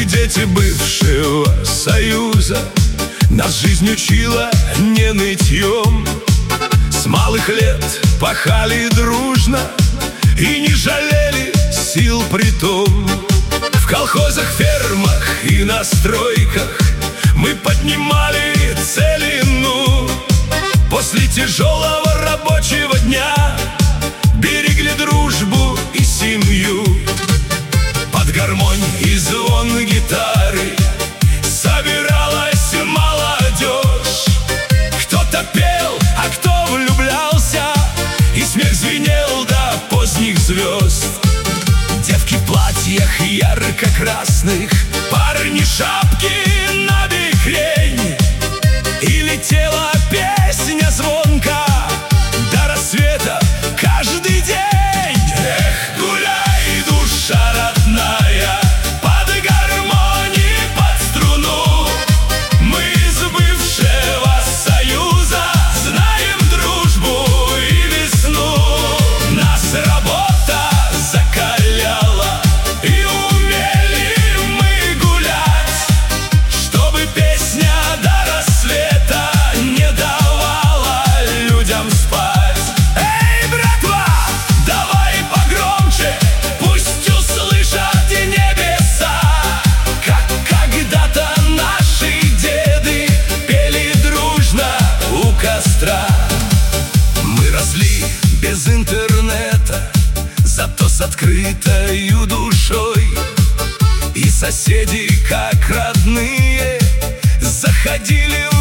Мы дети бывшего Союза, нас жизнь учила не нытьем. С малых лет пахали дружно и не жалели сил притом. В колхозах, фермах и на стройках мы поднимали целину. После тяжелого рабочего дня берегли дружбу и семью. Под гармонь и звон гитары собиралась молодежь. Кто-то пел, а кто влюблялся, и смех звенел до поздних звезд. Девки в платьях ярко-красных, парни шапки набекрень, и летела песня звонко до рассвета каждый день. Эх, гуляй, душа родная, под гармонь и под струну. Мы из бывшего Союза знаем дружбу и весну. Нас работа закаляла, и умели мы гулять, чтобы песня до рассвета не давала людям спать. Эй, братва, давай погромче, пусть услышат небеса, как когда-то наши деды пели дружно у костра. Мы росли без интернета, зато с открытою душой, и соседи, как родные, заходили